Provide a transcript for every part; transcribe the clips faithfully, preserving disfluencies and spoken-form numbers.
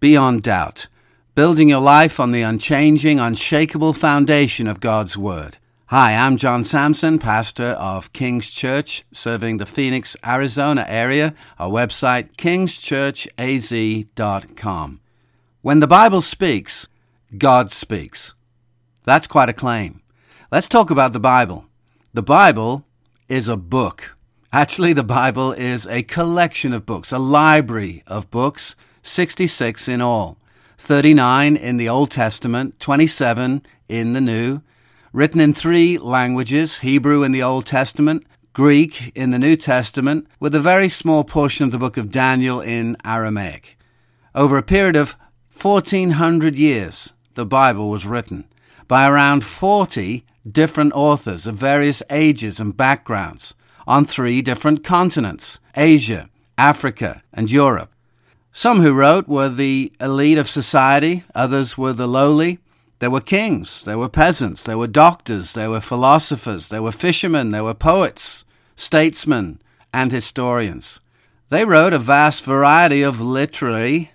Beyond Doubt, building your life on the unchanging, unshakable foundation of God's Word. Hi, I'm John Samson, pastor of King's Church, serving the Phoenix, Arizona area. Our website, kings church a z dot com. When the Bible speaks, God speaks. That's quite a claim. Let's talk about the Bible. The Bible is a book. Actually, the Bible is a collection of books, a library of books, sixty-six in all, thirty-nine in the Old Testament, twenty-seven in the New, written in three languages, Hebrew in the Old Testament, Greek in the New Testament, with a very small portion of the book of Daniel in Aramaic. Over a period of fourteen hundred years, the Bible was written by around forty different authors of various ages and backgrounds on three different continents, Asia, Africa, and Europe. Some who wrote were the elite of society, others were the lowly. There were kings, there were peasants, there were doctors, there were philosophers, there were fishermen, there were poets, statesmen, and historians. They wrote a vast variety of literary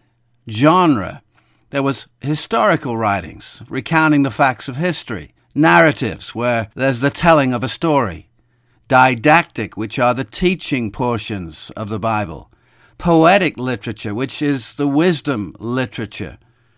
genre. There was historical writings, recounting the facts of history, narratives, where there's the telling of a story, didactic, which are the teaching portions of the Bible, poetic literature, which is the wisdom literature,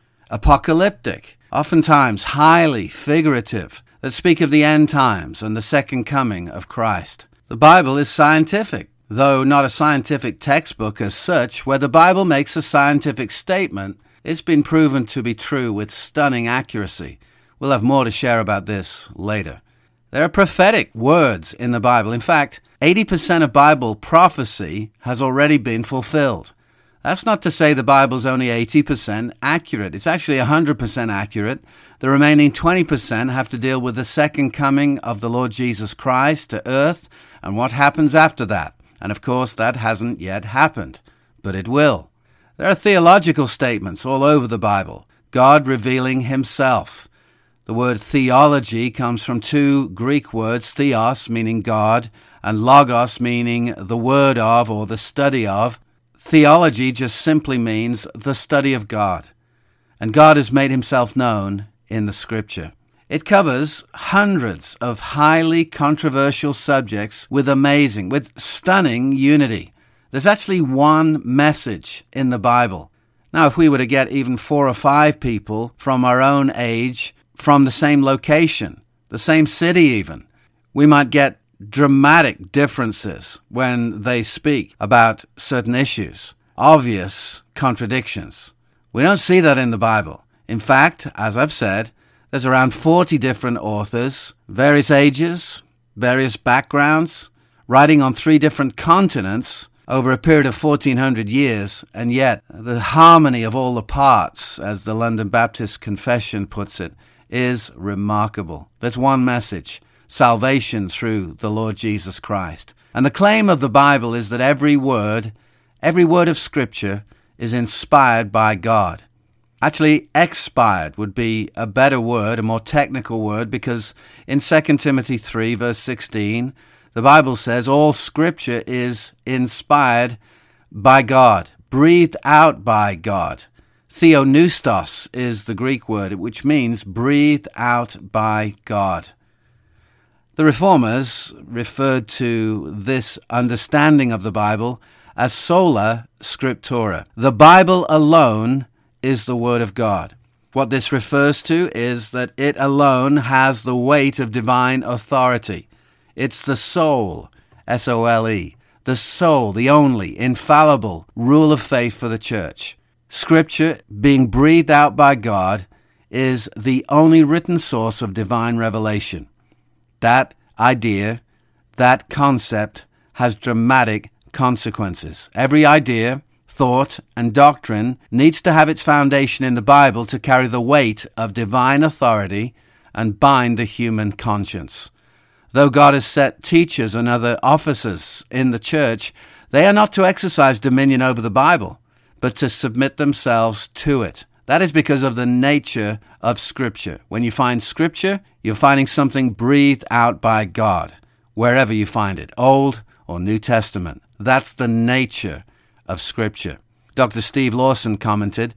apocalyptic, oftentimes highly figurative, that speak of the end times and the second coming of Christ. The Bible is scientific, though not a scientific textbook as such. Where the Bible makes a scientific statement, it's been proven to be true with stunning accuracy. We'll have more to share about this later. There are prophetic words in the Bible. In fact, eighty percent of Bible prophecy has already been fulfilled. That's not to say the Bible's only eighty percent accurate. It's actually one hundred percent accurate. The remaining twenty percent have to deal with the second coming of the Lord Jesus Christ to earth and what happens after that. And of course, that hasn't yet happened, but it will. There are theological statements all over the Bible, God revealing himself. The word theology comes from two Greek words, theos, meaning God, and logos, meaning the word of or the study of. Theology just simply means the study of God. And God has made himself known in the Scripture. It covers hundreds of highly controversial subjects with amazing, with stunning unity. There's actually one message in the Bible. Now, if we were to get even four or five people from our own age, from the same location, the same city even, we might get dramatic differences when they speak about certain issues, obvious contradictions. We don't see that in the Bible. In fact, as I've said, there's around forty different authors, various ages, various backgrounds, writing on three different continents over a period of fourteen hundred years, and yet the harmony of all the parts, as the London Baptist Confession puts it, is remarkable. There's one message: salvation through the Lord Jesus Christ. And the claim of the Bible is that every word, every word of Scripture is inspired by God. Actually, expired would be a better word, a more technical word, because in Second Timothy three, verse sixteen, the Bible says all Scripture is inspired by God, breathed out by God. Theopneustos is the Greek word, which means breathed out by God. The Reformers referred to this understanding of the Bible as sola scriptura. The Bible alone is the Word of God. What this refers to is that it alone has the weight of divine authority. It's the sole, S O L E, the sole, the only, infallible rule of faith for the church. Scripture, being breathed out by God, is the only written source of divine revelation. That idea, that concept, has dramatic consequences. Every idea, thought, and doctrine needs to have its foundation in the Bible to carry the weight of divine authority and bind the human conscience. Though God has set teachers and other officers in the church, they are not to exercise dominion over the Bible, but to submit themselves to it. That is because of the nature of Scripture. When you find Scripture, you're finding something breathed out by God, wherever you find it, Old or New Testament. That's the nature of Scripture. Doctor Steve Lawson commented,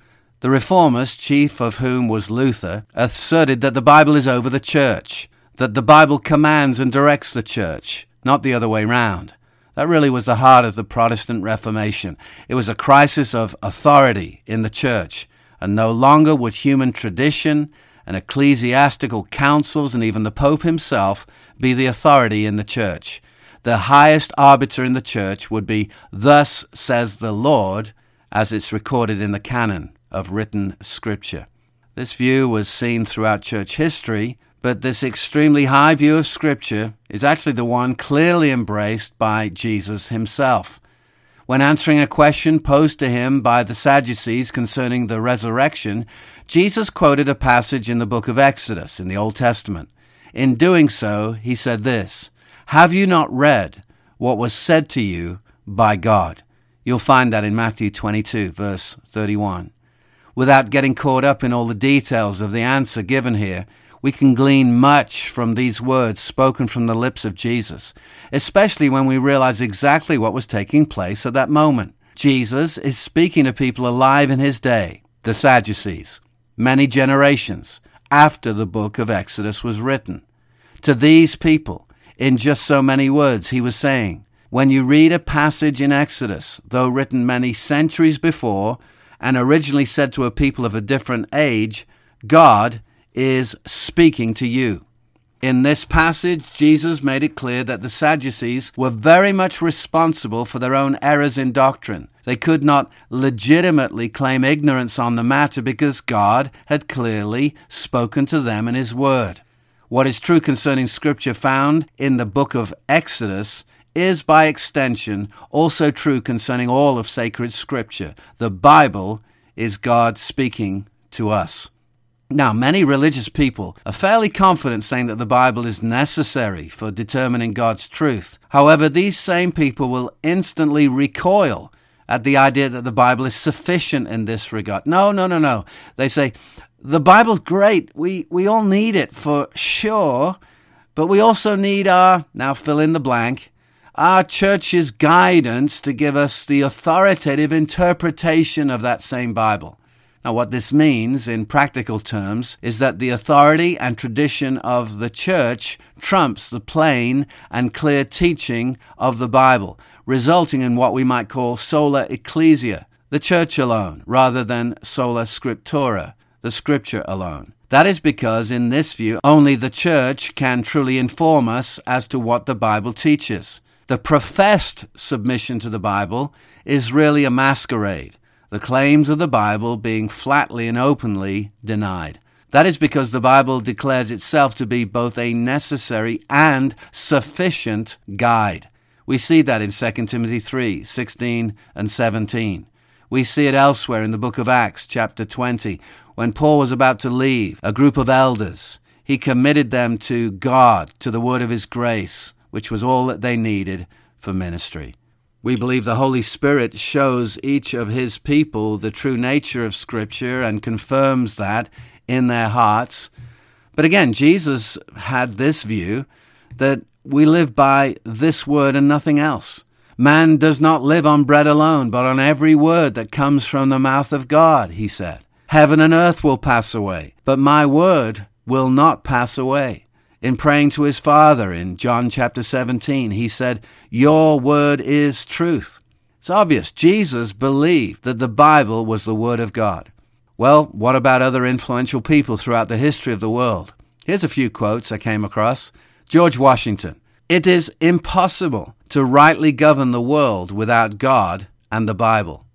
The Reformers, chief of whom was Luther, asserted that the Bible is over the church, that the Bible commands and directs the church, not the other way round. That really was the heart of the Protestant Reformation. It was a crisis of authority in the church, and no longer would human tradition and ecclesiastical councils and even the Pope himself be the authority in the church. The highest arbiter in the church would be, "Thus says the Lord," as it's recorded in the canon of written scripture. This view was seen throughout church history, but this extremely high view of scripture is actually the one clearly embraced by Jesus himself. When answering a question posed to him by the Sadducees concerning the resurrection, Jesus quoted a passage in the book of Exodus in the Old Testament. In doing so, he said this, "Have you not read what was said to you by God?" You'll find that in Matthew twenty-two, verse thirty-one. Without getting caught up in all the details of the answer given here, we can glean much from these words spoken from the lips of Jesus, especially when we realize exactly what was taking place at that moment. Jesus is speaking to people alive in his day, the Sadducees, many generations after the book of Exodus was written. To these people, in just so many words, he was saying, when you read a passage in Exodus, though written many centuries before, and originally said to a people of a different age, God is speaking to you. In this passage, Jesus made it clear that the Sadducees were very much responsible for their own errors in doctrine. They could not legitimately claim ignorance on the matter because God had clearly spoken to them in his word. What is true concerning Scripture found in the book of Exodus is, by extension, also true concerning all of sacred Scripture. The Bible is God speaking to us. Now, many religious people are fairly confident saying that the Bible is necessary for determining God's truth. However, these same people will instantly recoil at the idea that the Bible is sufficient in this regard. No, no, no, no. They say, the Bible's great. We, we all need it for sure, but we also need our, now fill in the blank, our church's guidance to give us the authoritative interpretation of that same Bible. Now, what this means in practical terms is that the authority and tradition of the church trumps the plain and clear teaching of the Bible, resulting in what we might call sola ecclesia, the church alone, rather than sola scriptura, the scripture alone. That is because, in this view, only the church can truly inform us as to what the Bible teaches. The professed submission to the Bible is really a masquerade, the claims of the Bible being flatly and openly denied. That is because the Bible declares itself to be both a necessary and sufficient guide. We see that in Second Timothy three, sixteen and seventeen. We see it elsewhere in the book of Acts, chapter twenty. When Paul was about to leave a group of elders, he committed them to God, to the word of his grace, which was all that they needed for ministry. We believe the Holy Spirit shows each of his people the true nature of Scripture and confirms that in their hearts. But again, Jesus had this view that we live by this word and nothing else. Man does not live on bread alone, but on every word that comes from the mouth of God, he said. Heaven and earth will pass away, but my word will not pass away. In praying to his Father in John chapter seventeen, he said, your word is truth. It's obvious Jesus believed that the Bible was the word of God. Well, what about other influential people throughout the history of the world? Here's a few quotes I came across. George Washington, it is impossible to rightly govern the world without God and the Bible.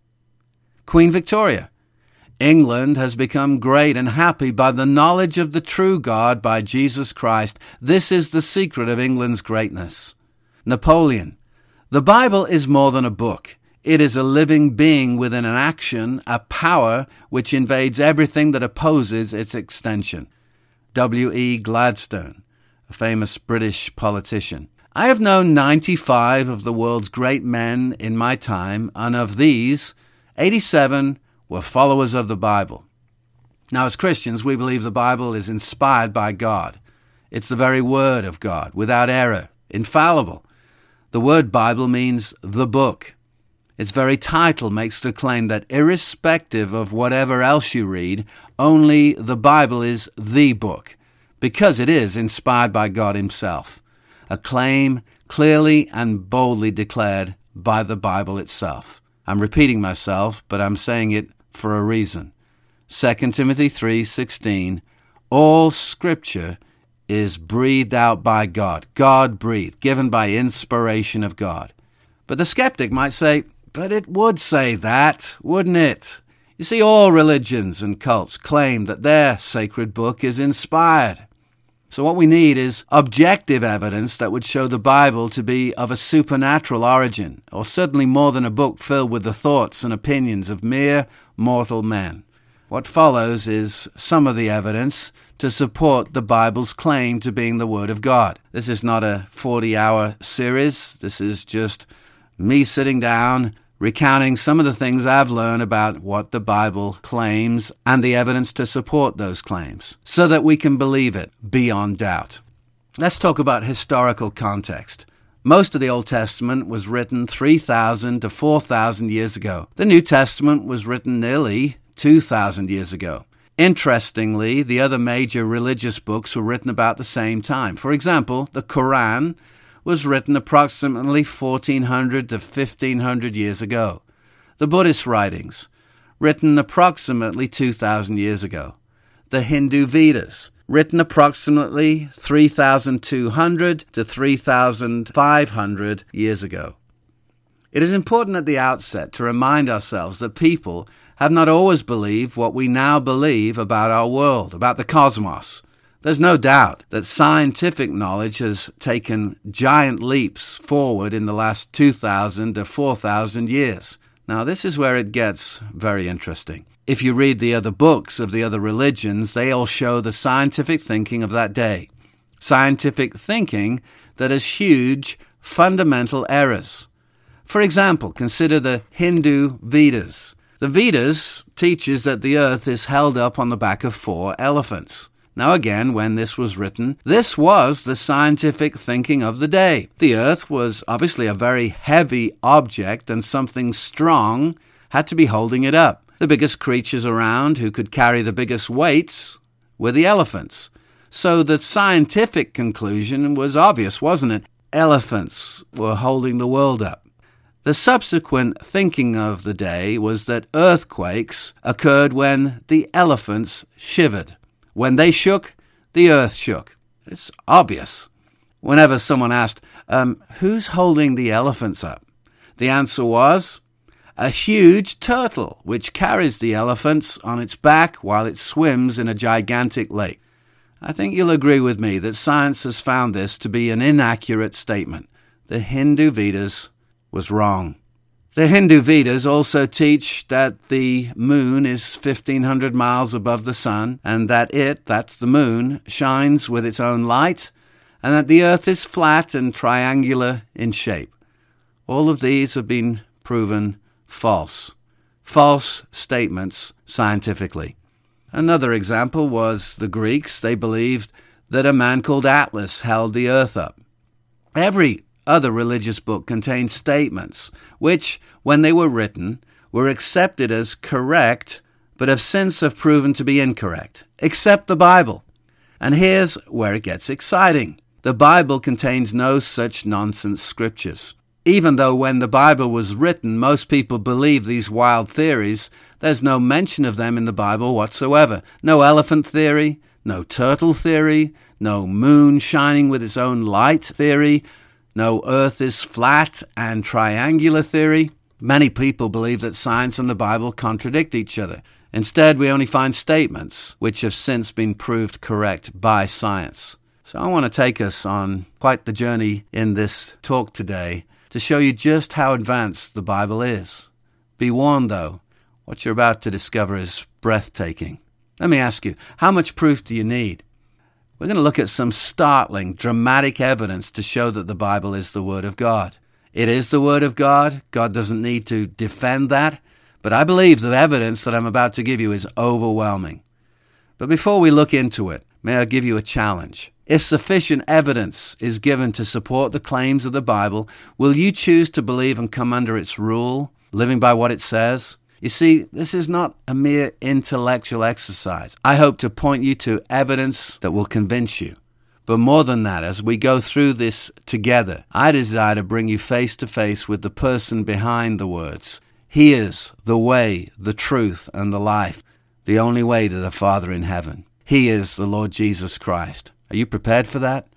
Queen Victoria, England has become great and happy by the knowledge of the true God by Jesus Christ. This is the secret of England's greatness. Napoleon, the Bible is more than a book. It is a living being within an action, a power which invades everything that opposes its extension. W E Gladstone, a famous British politician. I have known ninety-five of the world's great men in my time, and of these, eighty-seven were followers of the Bible. Now, as Christians, we believe the Bible is inspired by God. It's the very word of God, without error, infallible. The word Bible means the book. Its very title makes the claim that irrespective of whatever else you read, only the Bible is the book, because it is inspired by God himself. A claim clearly and boldly declared by the Bible itself. I'm repeating myself, but I'm saying it for a reason. Second Timothy three sixteen, all Scripture is breathed out by God. God breathed, given by inspiration of God. But the skeptic might say, but it would say that, wouldn't it? You see, all religions and cults claim that their sacred book is inspired. So what we need is objective evidence that would show the Bible to be of a supernatural origin, or certainly more than a book filled with the thoughts and opinions of mere mortal men. What follows is some of the evidence to support the Bible's claim to being the Word of God. This is not a forty-hour series. This is just me sitting down, recounting some of the things I've learned about what the Bible claims and the evidence to support those claims, so that we can believe it beyond doubt. Let's talk about historical context. Most of the Old Testament was written three thousand to four thousand years ago. The New Testament was written nearly two thousand years ago. Interestingly, the other major religious books were written about the same time. For example, the Quran was written approximately fourteen hundred to fifteen hundred years ago. The Buddhist writings, written approximately two thousand years ago. The Hindu Vedas, written approximately three thousand two hundred to three thousand five hundred years ago. It is important at the outset to remind ourselves that people have not always believed what we now believe about our world, about the cosmos. There's no doubt that scientific knowledge has taken giant leaps forward in the last two thousand to four thousand years. Now, this is where it gets very interesting. If you read the other books of the other religions, they all show the scientific thinking of that day. Scientific thinking that has huge fundamental errors. For example, consider the Hindu Vedas. The Vedas teaches that the earth is held up on the back of four elephants. Now again, when this was written, this was the scientific thinking of the day. The earth was obviously a very heavy object, and something strong had to be holding it up. The biggest creatures around who could carry the biggest weights were the elephants. So the scientific conclusion was obvious, wasn't it? Elephants were holding the world up. The subsequent thinking of the day was that earthquakes occurred when the elephants shivered. When they shook, the earth shook. It's obvious. Whenever someone asked, um, who's holding the elephants up? The answer was, a huge turtle, which carries the elephants on its back while it swims in a gigantic lake. I think you'll agree with me that science has found this to be an inaccurate statement. The Hindu Vedas was wrong. The Hindu Vedas also teach that the moon is fifteen hundred miles above the sun, and that it, that's the moon, shines with its own light, and that the earth is flat and triangular in shape. All of these have been proven false. False statements scientifically. Another example was the Greeks. They believed that a man called Atlas held the earth up. Every other religious book contained statements which, when they were written, were accepted as correct, but have since have proven to be incorrect, except the Bible. And here's where it gets exciting. The Bible contains no such nonsense scriptures. Even though when the Bible was written, most people believed these wild theories, there's no mention of them in the Bible whatsoever. No elephant theory, no turtle theory, no moon shining with its own light theory, no earth is flat and triangular theory. Many people believe that science and the Bible contradict each other. Instead, we only find statements which have since been proved correct by science. So I want to take us on quite the journey in this talk today to show you just how advanced the Bible is. Be warned, though, what you're about to discover is breathtaking. Let me ask you, how much proof do you need? We're going to look at some startling, dramatic evidence to show that the Bible is the Word of God. It is the Word of God. God doesn't need to defend that. But I believe the evidence that I'm about to give you is overwhelming. But before we look into it, may I give you a challenge? If sufficient evidence is given to support the claims of the Bible, will you choose to believe and come under its rule? living by what it says? You see, this is not a mere intellectual exercise. I hope to point you to evidence that will convince you. But more than that, as we go through this together, I desire to bring you face to face with the person behind the words. He is the way, the truth, and the life, the only way to the Father in heaven. He is the Lord Jesus Christ. Are you prepared for that?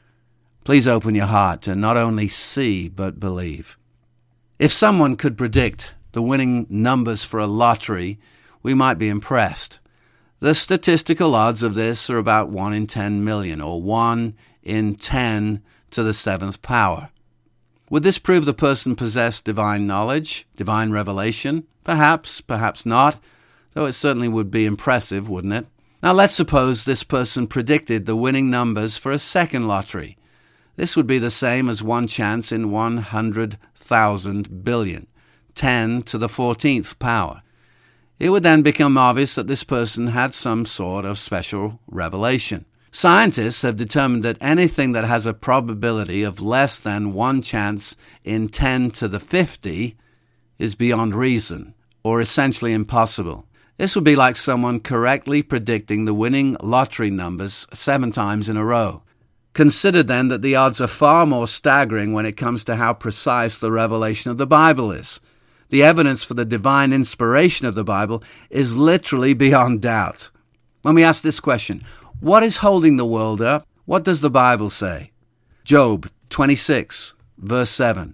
Please open your heart to not only see, but believe. If someone could predict the winning numbers for a lottery, we might be impressed. The statistical odds of this are about one in ten million, or one in ten to the seventh power. Would this prove the person possessed divine knowledge, divine revelation? Perhaps, perhaps not, though it certainly would be impressive, wouldn't it? Now let's suppose this person predicted the winning numbers for a second lottery. This would be the same as one chance in one hundred thousand billion. ten to the fourteenth power. It would then become obvious that this person had some sort of special revelation. Scientists have determined that anything that has a probability of less than one chance in ten to the fifty is beyond reason, or essentially impossible. This would be like someone correctly predicting the winning lottery numbers seven times in a row. Consider then that the odds are far more staggering when it comes to how precise the revelation of the Bible is. The evidence for the divine inspiration of the Bible is literally beyond doubt. When we ask this question, what is holding the world up? What does the Bible say? Job twenty-six, verse seven.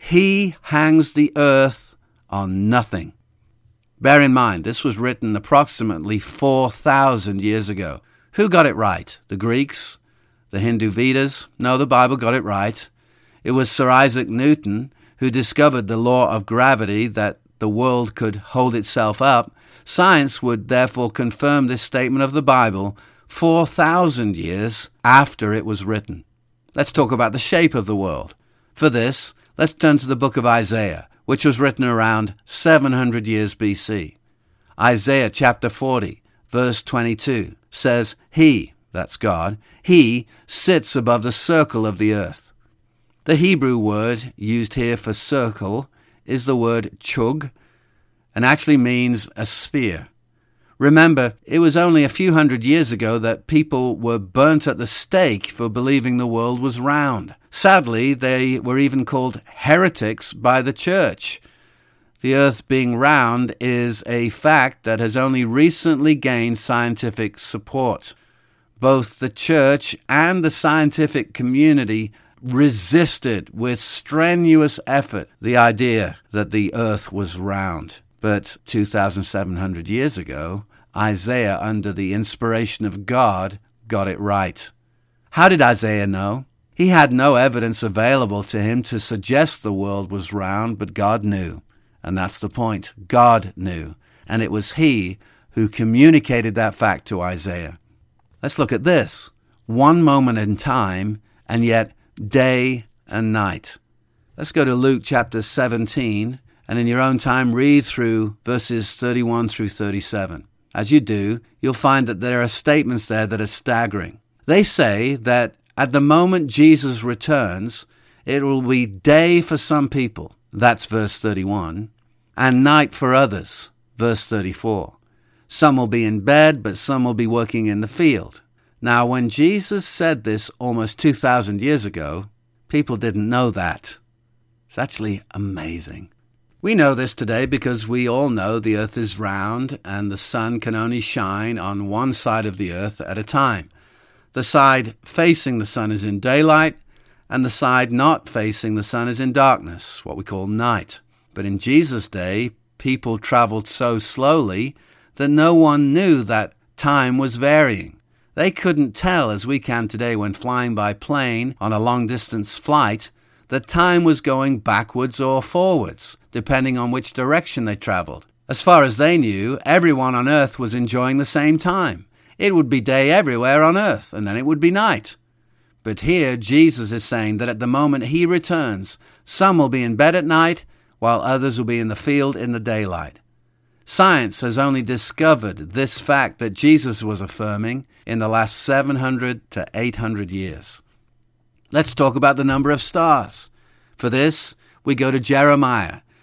He hangs the earth on nothing. Bear in mind, this was written approximately four thousand years ago. Who got it right? The Greeks? The Hindu Vedas? No, the Bible got it right. It was Sir Isaac Newton who discovered the law of gravity, that the world could hold itself up. Science would therefore confirm this statement of the Bible four thousand years after it was written. Let's talk about the shape of the world. For this, let's turn to the book of Isaiah, which was written around seven hundred years B C. Isaiah chapter forty, verse twenty-two says, He, that's God, He sits above the circle of the earth. The Hebrew word used here for circle is the word chug, and actually means a sphere. Remember, it was only a few hundred years ago that people were burnt at the stake for believing the world was round. Sadly, they were even called heretics by the church. The earth being round is a fact that has only recently gained scientific support. Both the church and the scientific community resisted with strenuous effort the idea that the earth was round. But two thousand seven hundred years ago, Isaiah, under the inspiration of God, got it right. How did Isaiah know? He had no evidence available to him to suggest the world was round, but God knew. And that's the point. God knew. And it was He who communicated that fact to Isaiah. Let's look at this. One moment in time, and yet day and night. Let's go to Luke chapter seventeen, and in your own time read through verses thirty-one through thirty-seven. As you do, you'll find that there are statements there that are staggering. They say that at the moment Jesus returns, it will be day for some people, that's verse thirty-one, and night for others, verse thirty-four. Some will be in bed, but some will be working in the field. Now, when Jesus said this almost two thousand years ago, people didn't know that. It's actually amazing. We know this today because we all know the earth is round and the sun can only shine on one side of the earth at a time. The side facing the sun is in daylight, and the side not facing the sun is in darkness, what we call night. But in Jesus' day, people traveled so slowly that no one knew that time was varying. They couldn't tell, as we can today when flying by plane on a long-distance flight, that time was going backwards or forwards, depending on which direction they traveled. As far as they knew, everyone on earth was enjoying the same time. It would be day everywhere on earth, and then it would be night. But here, Jesus is saying that at the moment He returns, some will be in bed at night, while others will be in the field in the daylight. Science has only discovered this fact that Jesus was affirming in the last seven hundred to eight hundred years. Let's talk about the number of stars. For this, we go to Jeremiah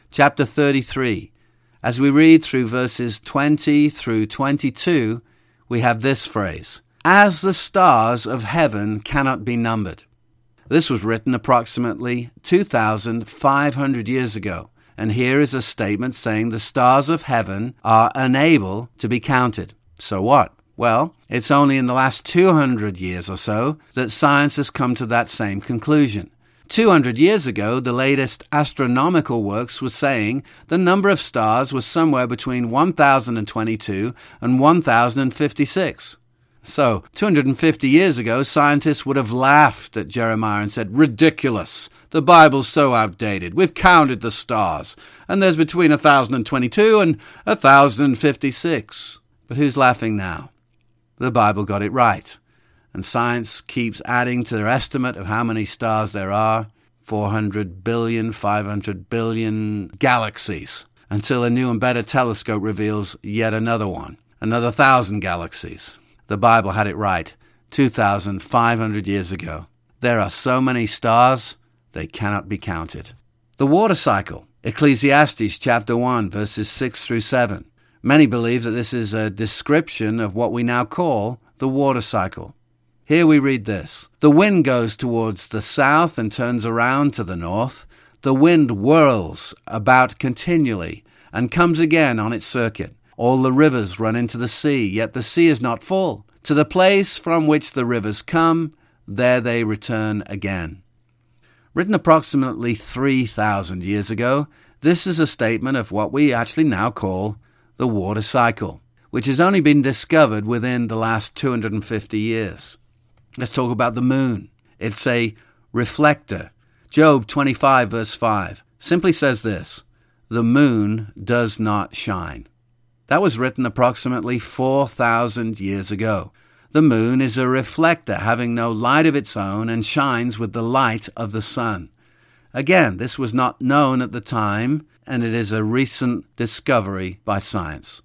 chapter thirty-three. As we read through verses twenty through twenty-two, we have this phrase, "As the stars of heaven cannot be numbered." This was written approximately two thousand five hundred years ago, and here is a statement saying the stars of heaven are unable to be counted. So what? Well, it's only in the last two hundred years or so that science has come to that same conclusion. two hundred years ago, the latest astronomical works were saying the number of stars was somewhere between one thousand twenty-two and one thousand fifty-six. So, two hundred fifty years ago, scientists would have laughed at Jeremiah and said, "Ridiculous! The Bible's so outdated. We've counted the stars, and there's between one thousand twenty-two and one thousand fifty-six. But who's laughing now? The Bible got it right. And science keeps adding to their estimate of how many stars there are, four hundred billion, five hundred billion galaxies, until a new and better telescope reveals yet another one, another thousand galaxies. The Bible had it right two thousand five hundred years ago. There are so many stars, they cannot be counted. The water cycle, Ecclesiastes chapter one, verses six through seven. Many believe that this is a description of what we now call the water cycle. Here we read this. The wind goes towards the south and turns around to the north. The wind whirls about continually and comes again on its circuit. All the rivers run into the sea, yet the sea is not full. To the place from which the rivers come, there they return again. Written approximately three thousand years ago, this is a statement of what we actually now call the water cycle, which has only been discovered within the last two hundred fifty years. Let's talk about the moon. It's a reflector. Job twenty-five, verse five, simply says this, "The moon does not shine." That was written approximately four thousand years ago. The moon is a reflector having no light of its own and shines with the light of the sun. Again, this was not known at the time, and it is a recent discovery by science.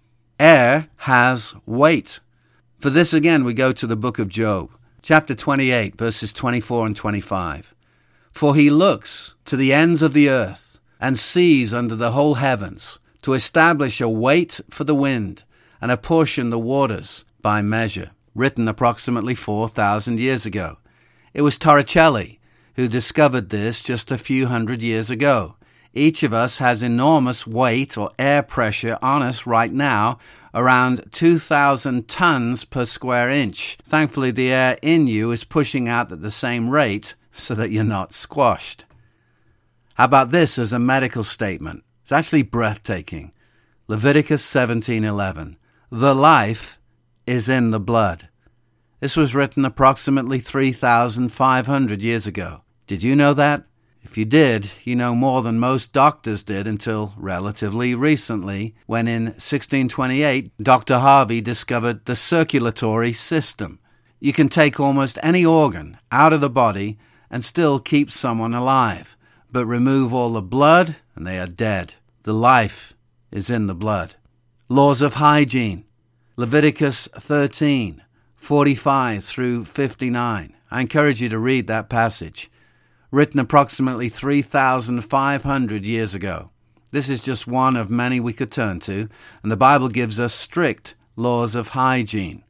Air has weight. For this again, we go to the book of Job, chapter twenty-eight, verses twenty-four and twenty-five. "For he looks to the ends of the earth and sees under the whole heavens, to establish a weight for the wind and apportion the waters by measure." Written approximately four thousand years ago. It was Torricelli who discovered this just a few hundred years ago. Each of us has enormous weight or air pressure on us right now, around two thousand tons per square inch. Thankfully, the air in you is pushing out at the same rate so that you're not squashed. How about this as a medical statement? It's actually breathtaking. Leviticus seventeen eleven. "The life is in the blood." This was written approximately three thousand five hundred years ago. Did you know that? If you did, you know more than most doctors did until relatively recently, when in sixteen twenty-eight, Doctor Harvey discovered the circulatory system. You can take almost any organ out of the body and still keep someone alive, but remove all the blood and they are dead. The life is in the blood. Laws of hygiene. Leviticus thirteen, forty-five through fifty-nine. I encourage you to read that passage. Written approximately three thousand five hundred years ago. This is just one of many we could turn to, and the Bible gives us strict laws of hygiene.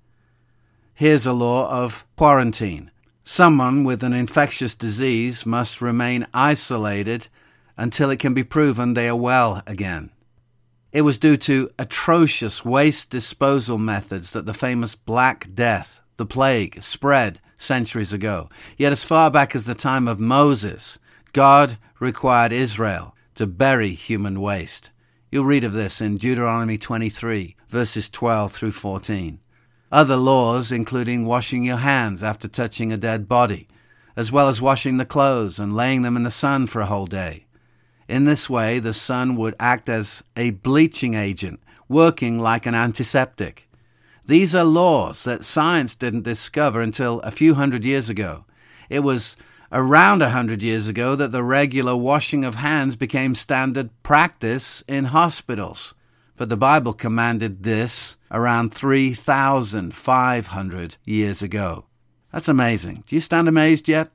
Here's a law of quarantine. Someone with an infectious disease must remain isolated until it can be proven they are well again. It was due to atrocious waste disposal methods that the famous Black Death, the plague, spread centuries ago. Yet as far back as the time of Moses, God required Israel to bury human waste. You'll read of this in Deuteronomy twenty-three, verses twelve through fourteen. Other laws, including washing your hands after touching a dead body, as well as washing the clothes and laying them in the sun for a whole day. In this way, the sun would act as a bleaching agent, working like an antiseptic. These are laws that science didn't discover until a few hundred years ago. It was around a hundred years ago that the regular washing of hands became standard practice in hospitals. But the Bible commanded this around three thousand five hundred years ago. That's amazing. Do you stand amazed yet?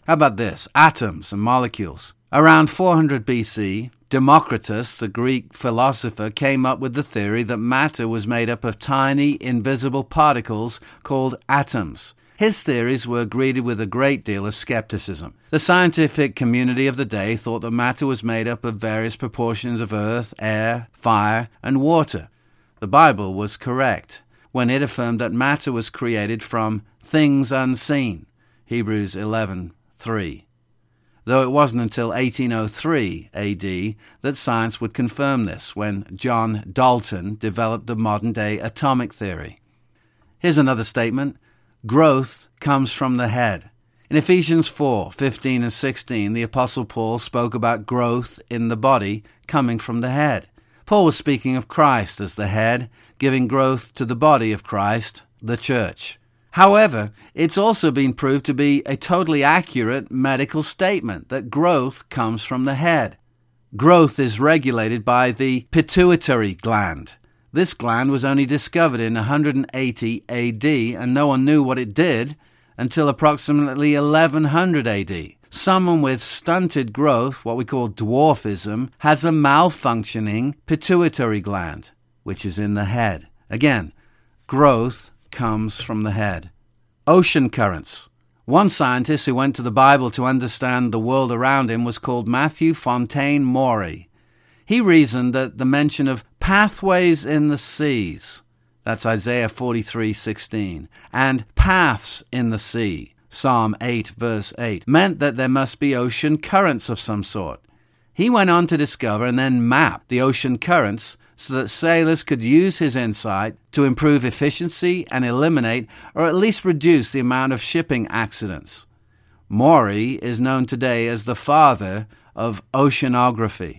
How about this? Atoms and molecules. Around four hundred B C, Democritus, the Greek philosopher, came up with the theory that matter was made up of tiny, invisible particles called atoms. His theories were greeted with a great deal of skepticism. The scientific community of the day thought that matter was made up of various proportions of earth, air, fire, and water. The Bible was correct when it affirmed that matter was created from things unseen, Hebrews eleven three. Though it wasn't until eighteen oh three A D that science would confirm this, when John Dalton developed the modern-day atomic theory. Here's another statement. Growth comes from the head. In Ephesians four fifteen and sixteen, the Apostle Paul spoke about growth in the body coming from the head. Paul was speaking of Christ as the head, giving growth to the body of Christ, the church. However, it's also been proved to be a totally accurate medical statement that growth comes from the head. Growth is regulated by the pituitary gland. This gland was only discovered in one hundred eighty A D, and no one knew what it did until approximately eleven hundred A D. Someone with stunted growth, what we call dwarfism, has a malfunctioning pituitary gland, which is in the head. Again, growth comes from the head. Ocean currents. One scientist who went to the Bible to understand the world around him was called Matthew Fontaine Maury. He reasoned that the mention of pathways in the seas, that's Isaiah forty-three sixteen, and paths in the sea, Psalm eight verse eight, meant that there must be ocean currents of some sort. He went on to discover and then map the ocean currents so that sailors could use his insight to improve efficiency and eliminate, or at least reduce, the amount of shipping accidents. Maury is known today as the father of oceanography.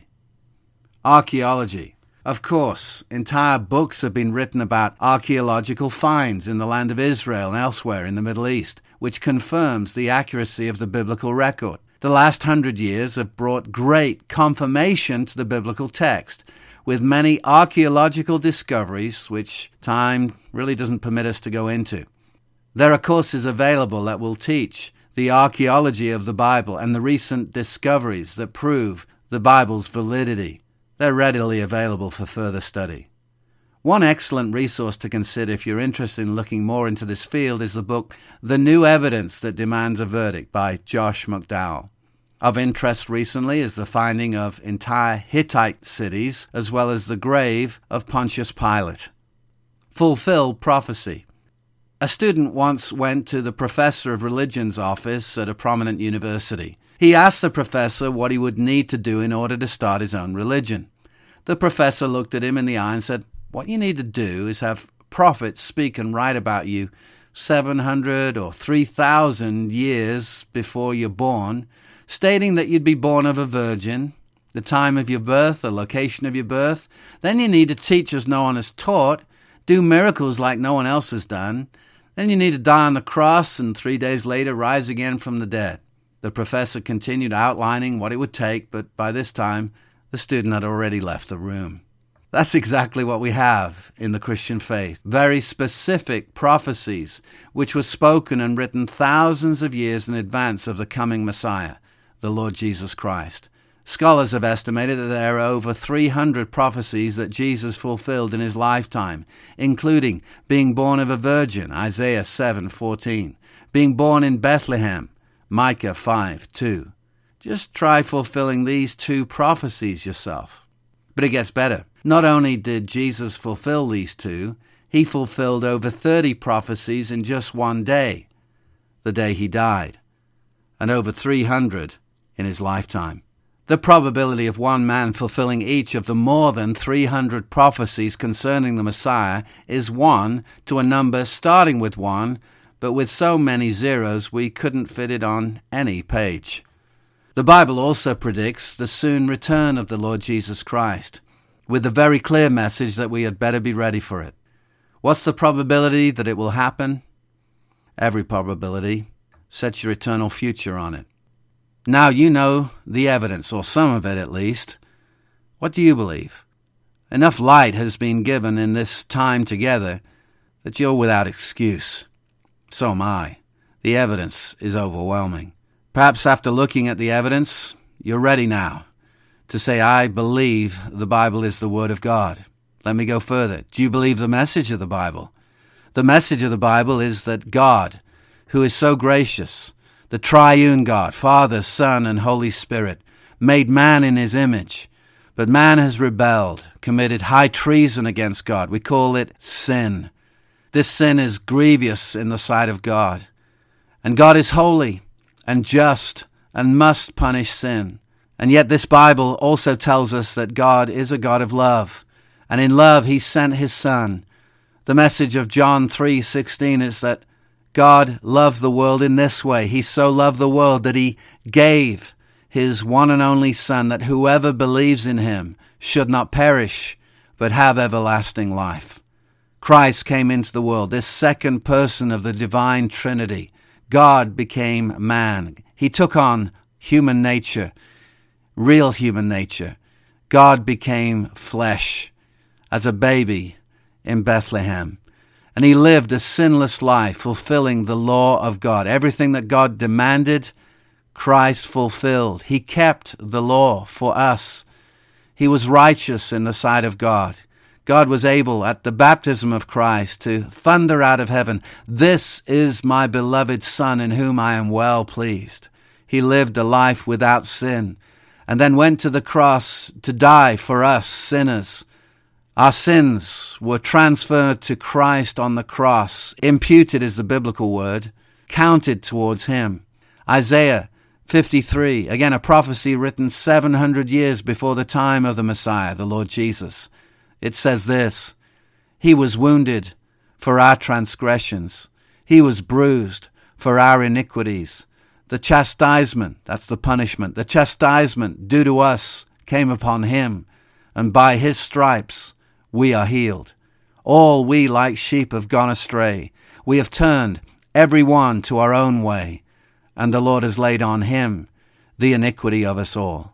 Archaeology. Of course, entire books have been written about archaeological finds in the land of Israel and elsewhere in the Middle East, which confirms the accuracy of the biblical record. The last hundred years have brought great confirmation to the biblical text, with many archaeological discoveries which time really doesn't permit us to go into. There are courses available that will teach the archaeology of the Bible and the recent discoveries that prove the Bible's validity. They're readily available for further study. One excellent resource to consider if you're interested in looking more into this field is the book The New Evidence That Demands a Verdict by Josh McDowell. Of interest recently is the finding of entire Hittite cities, as well as the grave of Pontius Pilate. Fulfilled prophecy. A student once went to the professor of religion's office at a prominent university. He asked the professor what he would need to do in order to start his own religion. The professor looked at him in the eye and said, "What you need to do is have prophets speak and write about you seven hundred or three thousand years before you're born, stating that you'd be born of a virgin, the time of your birth, the location of your birth. Then you need to teach as no one has taught, do miracles like no one else has done. Then you need to die on the cross and three days later rise again from the dead." The professor continued outlining what it would take, but by this time, the student had already left the room. That's exactly what we have in the Christian faith. Very specific prophecies, which were spoken and written thousands of years in advance of the coming Messiah, the Lord Jesus Christ. Scholars have estimated that there are over three hundred prophecies that Jesus fulfilled in his lifetime, including being born of a virgin, Isaiah seven fourteen, being born in Bethlehem, Micah five two. Just try fulfilling these two prophecies yourself. But it gets better. Not only did Jesus fulfill these two, he fulfilled over thirty prophecies in just one day, the day he died, and over three hundred in his lifetime. The probability of one man fulfilling each of the more than three hundred prophecies concerning the Messiah is one to a number starting with one, but with so many zeros we couldn't fit it on any page. The Bible also predicts the soon return of the Lord Jesus Christ, with the very clear message that we had better be ready for it. What's the probability that it will happen? Every probability. Set your eternal future on it. Now you know the evidence, or some of it at least. What do you believe? Enough light has been given in this time together that you're without excuse. So am I. The evidence is overwhelming. Perhaps after looking at the evidence, you're ready now to say, I believe the Bible is the Word of God. Let me go further. Do you believe the message of the Bible? The message of the Bible is that God, who is so gracious, the triune God, Father, Son, and Holy Spirit, made man in his image. But man has rebelled, committed high treason against God. We call it sin. This sin is grievous in the sight of God. And God is holy and just and must punish sin. And yet this Bible also tells us that God is a God of love. And in love, he sent his Son. The message of John three sixteen is that God loved the world in this way. He so loved the world that he gave his one and only Son, that whoever believes in him should not perish, but have everlasting life. Christ came into the world, this second person of the divine Trinity. God became man. He took on human nature, real human nature. God became flesh as a baby in Bethlehem. And he lived a sinless life, fulfilling the law of God. Everything that God demanded, Christ fulfilled. He kept the law for us. He was righteous in the sight of God. God was able at the baptism of Christ to thunder out of heaven, "This is my beloved Son in whom I am well pleased." He lived a life without sin and then went to the cross to die for us sinners. Our sins were transferred to Christ on the cross. Imputed is the biblical word, counted towards him. Isaiah fifty-three, again a prophecy written seven hundred years before the time of the Messiah, the Lord Jesus. It says this, "He was wounded for our transgressions. He was bruised for our iniquities. The chastisement," that's the punishment, "the chastisement due to us came upon him, and by his stripes we are healed. All we like sheep have gone astray. We have turned every one to our own way, and the Lord has laid on him the iniquity of us all."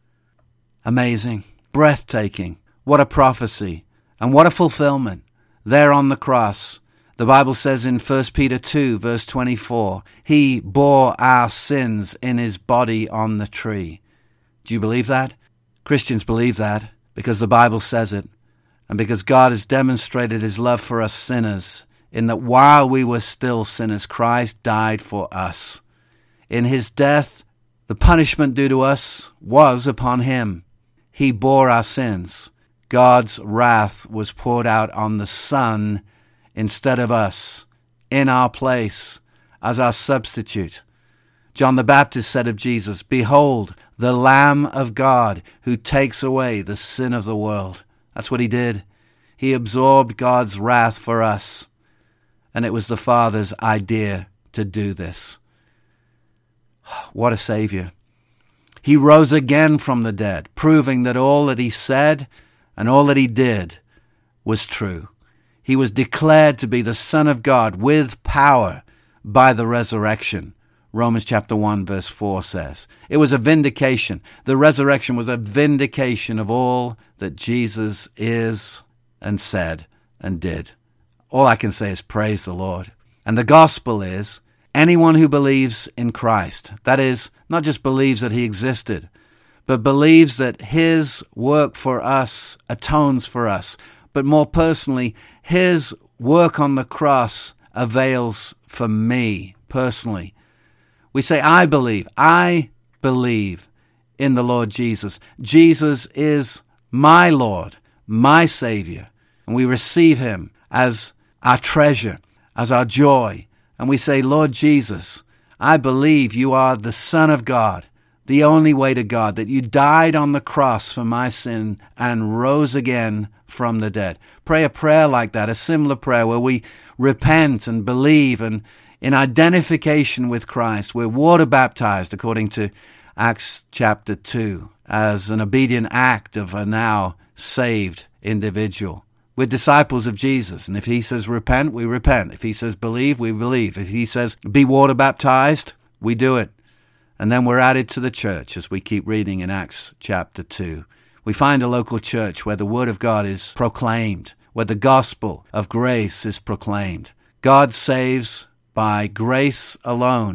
Amazing, breathtaking. What a prophecy and what a fulfillment. There on the cross, the Bible says in First Peter two, verse twenty-four, he bore our sins in his body on the tree. Do you believe that? Christians believe that because the Bible says it, and because God has demonstrated his love for us sinners, in that while we were still sinners, Christ died for us. In his death, the punishment due to us was upon him. He bore our sins. God's wrath was poured out on the Son instead of us, in our place, as our substitute. John the Baptist said of Jesus, "Behold, the Lamb of God who takes away the sin of the world." That's what he did. He absorbed God's wrath for us, and it was the Father's idea to do this. What a Savior. He rose again from the dead, proving that all that he said and all that he did was true. He was declared to be the Son of God with power by the resurrection. Romans chapter one verse four says. It was a vindication. The resurrection was a vindication of all that Jesus is and said and did. All I can say is praise the Lord. And the gospel is anyone who believes in Christ, that is, not just believes that he existed, but believes that his work for us atones for us, but more personally, his work on the cross avails for me personally. We say, I believe, I believe in the Lord Jesus. Jesus is my Lord, my Savior, and we receive him as our treasure, as our joy. And we say, Lord Jesus, I believe you are the Son of God, the only way to God, that you died on the cross for my sin and rose again from the dead. Pray a prayer like that, a similar prayer where we repent and believe, and in identification with Christ, we're water baptized according to Acts chapter two as an obedient act of a now saved individual. We're disciples of Jesus, and if he says repent, we repent. If he says believe, we believe. If he says be water baptized, we do it. And then we're added to the church as we keep reading in Acts chapter two. We find a local church where the word of God is proclaimed, where the gospel of grace is proclaimed. God saves by grace alone,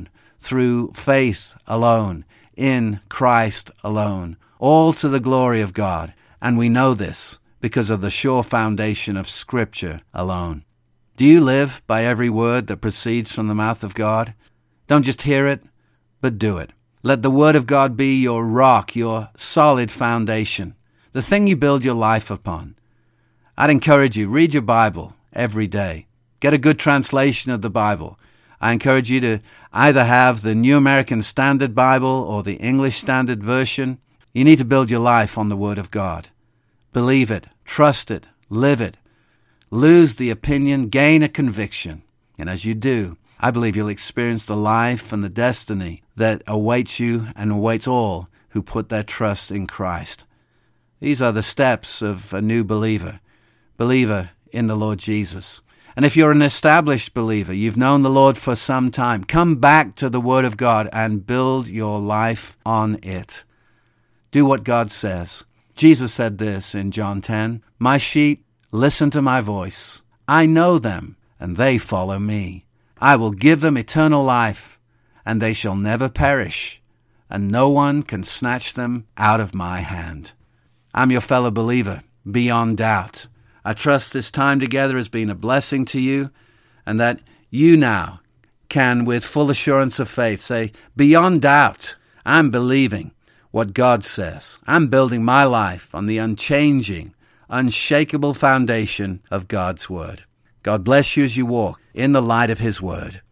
through faith alone, in Christ alone, all to the glory of God. And we know this because of the sure foundation of Scripture alone. Do you live by every word that proceeds from the mouth of God? Don't just hear it, but do it. Let the Word of God be your rock, your solid foundation, the thing you build your life upon. I'd encourage you, read your Bible every day. Get a good translation of the Bible. I encourage you to either have the New American Standard Bible or the English Standard Version. You need to build your life on the Word of God. Believe it, trust it, live it. Lose the opinion, gain a conviction. And as you do, I believe you'll experience the life and the destiny that awaits you and awaits all who put their trust in Christ. These are the steps of a new believer, believer in the Lord Jesus. And if you're an established believer, you've known the Lord for some time, come back to the Word of God and build your life on it. Do what God says. Jesus said this in John ten, "My sheep listen to my voice. I know them, and they follow me. I will give them eternal life, and they shall never perish, and no one can snatch them out of my hand." I'm your fellow believer, beyond doubt. I trust this time together has been a blessing to you, and that you now can, with full assurance of faith, say, beyond doubt, I'm believing what God says. I'm building my life on the unchanging, unshakable foundation of God's Word. God bless you as you walk in the light of His Word.